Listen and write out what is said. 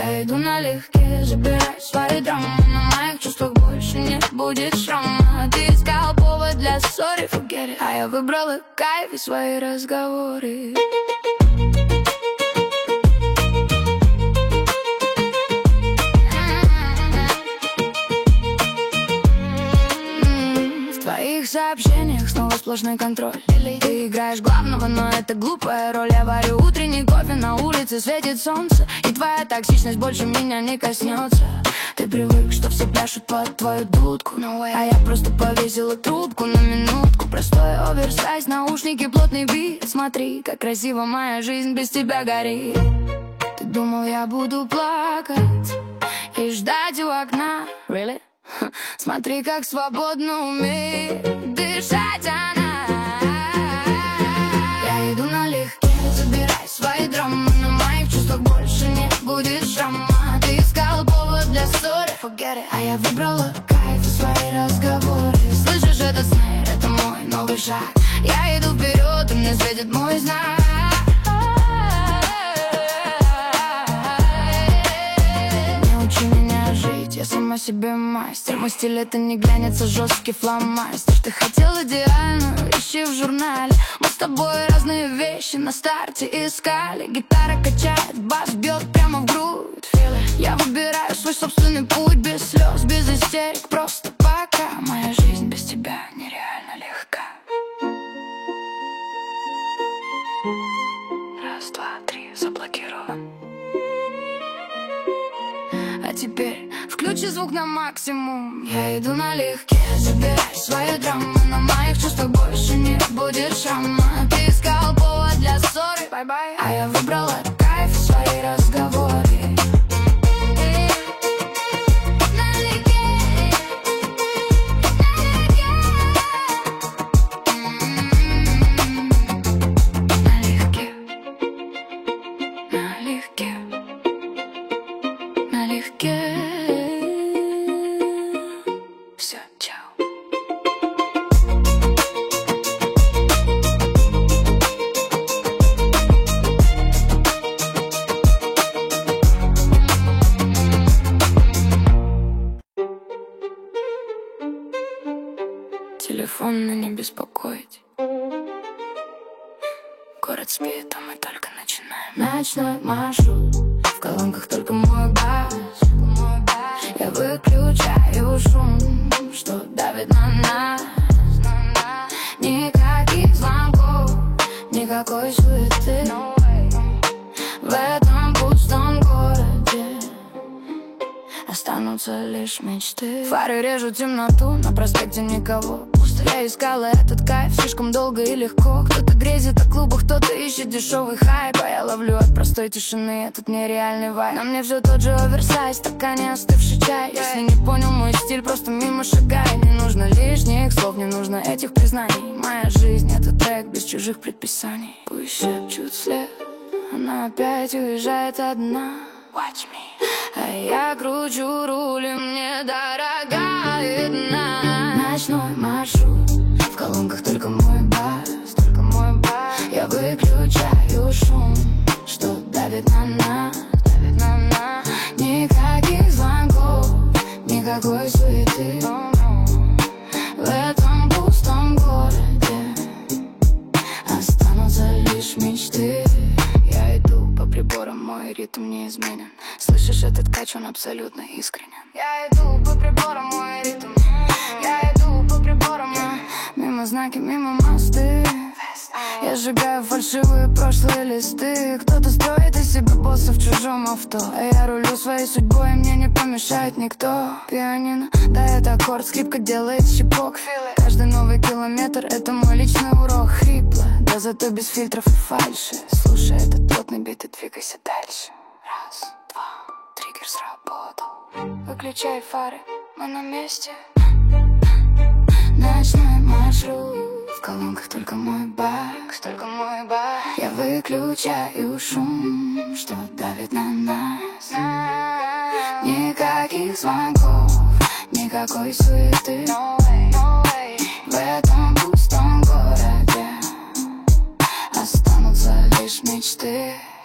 Я иду налегке, забирай свои драмы. На моих чувствах больше не будет шрама. Ты искал повод для ссоры, forget it. А я выбрала кайф и свои разговоры. В твоих сообщениях снова сплошной контроль. Ты играешь главного, но это глупая роль. Я варю утренний кофе, на улице светит солнце, и твоя токсичность больше меня не коснется. Ты привык, что все пляшут под твою дудку, а я просто повесила трубку на минутку. Простой оверсайз, наушники, плотный бит. Смотри, как красиво моя жизнь без тебя горит. Ты думал, я буду плакать и ждать у окна? Really? Смотри, как свободно умеет дышать она. Я иду налегке, забирай свои драмы. На моих чувствах больше не будет шрама. Ты искал повод для ссоры, forget it. А я выбрала кайф и свои разговоры. Слышишь этот снейр, это мой новый шаг. Я иду вперед, и мне светит мой знак. Не учи меня жить, я сама себе мастер. Мой стиль это не глянец, а жесткий фломастер. Ты хотел идеальную, ищи в журнале. Мы с тобой разные вещи на старте искали. Гитара качает, бас бьет прямо в грудь. Я выбираю свой собственный путь, без слез, без истерик, просто пока. Моя жизнь без тебя нереально легка. Раз, два, три, заблокирован. А теперь включи звук на максимум. Я иду налегке, забирай свои драмы. На моих чувствах больше не будет шрама. Ты искал повод для ссоры, бай-бай. А я выбрала кайф и свои разговоры. Налегке. Все, чао. Телефон не беспокоить. Город спит, а мы только начинаем. Ночной маршрут, в колонках только мой бас. Я выключаю шум, что давит на нас. Никаких звонков, никакой суеты. В этом пустом городе останутся лишь мечты. Фары режут темноту, на проспекте никого. Я искала этот кайф слишком долго и легко. Кто-то грезит о клубах, кто-то ищет дешевый хайп. А я ловлю от простой тишины этот нереальный вайб. На мне все тот же оверсайз, стакане остывший чай. Если не понял мой стиль, просто мимо шагай. Не нужно лишних слов, не нужно этих признаний. Моя жизнь — это трек без чужих предписаний. Пусть шепчут вслед, она опять уезжает одна. Watch me. А я кручу руль, и мне дорога видна. Ночной маршрут, в колонках только мой бас, только мой бас. Я выключаю шум, что давит на нас, давит на нас. Никаких звонков, никакой суеты. В этом пустом городе останутся лишь мечты. Я иду по приборам, мой ритм неизменен. Слышишь этот кач, он абсолютно искренен. Я иду по приборам, мой ритм. Я иду по приборам, мимо знаки, мимо мосты. Я сжигаю фальшивые прошлые листы. Кто-то строит из себя босса в чужом авто, а я рулю своей судьбой, и мне не помешает никто. Пианино дает аккорд, скрипка делает щипок. Каждый новый километр — это мой личный урок. Хрипло, да зато без фильтров и фальши. Слушай этот плотный бит и двигайся дальше. Раз, два, триггер сработал. Выключай фары, мы на месте. Ночной маршрут, в колонках только мой бас, только мой бас. Я выключаю шум, что давит на нас. Никаких звонков, никакой суеты. В этом пустом городе останутся лишь мечты.